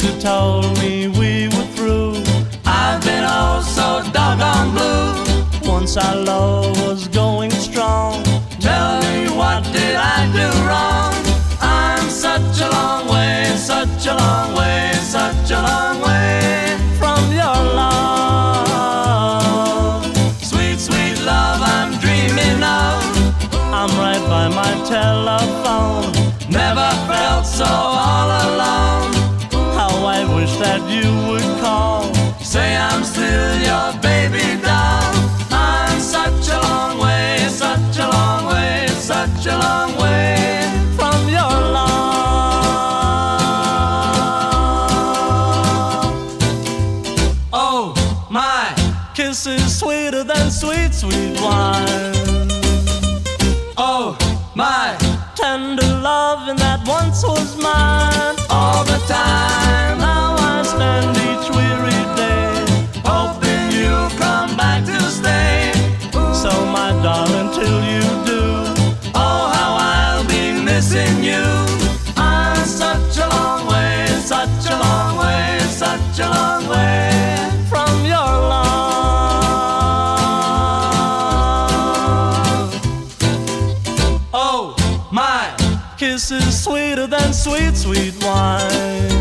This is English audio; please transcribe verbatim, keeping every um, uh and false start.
who told me we were through. I've been oh so doggone blue. Once our love was going strong. Tell me, what did I do wrong? I'm such a long way, such a long way, such a long way from your love. Sweet, sweet love I'm dreaming of. I'm right by my telephone. Never felt so all alone. How I wish that you would call. Say I'm still your baby doll. I'm such a long way, such a long way, such a long way from your love. Oh, my kiss is sweeter than sweet, sweet wine. Oh, my tender loving that once was mine. All the time now I spend each weary day hoping you'll come back to stay. So my darling, till you do, oh how I'll be missing you. I'm such a long way, such a long way, such a long way from your love. Oh, my kiss is sweeter than sweet, sweet wine.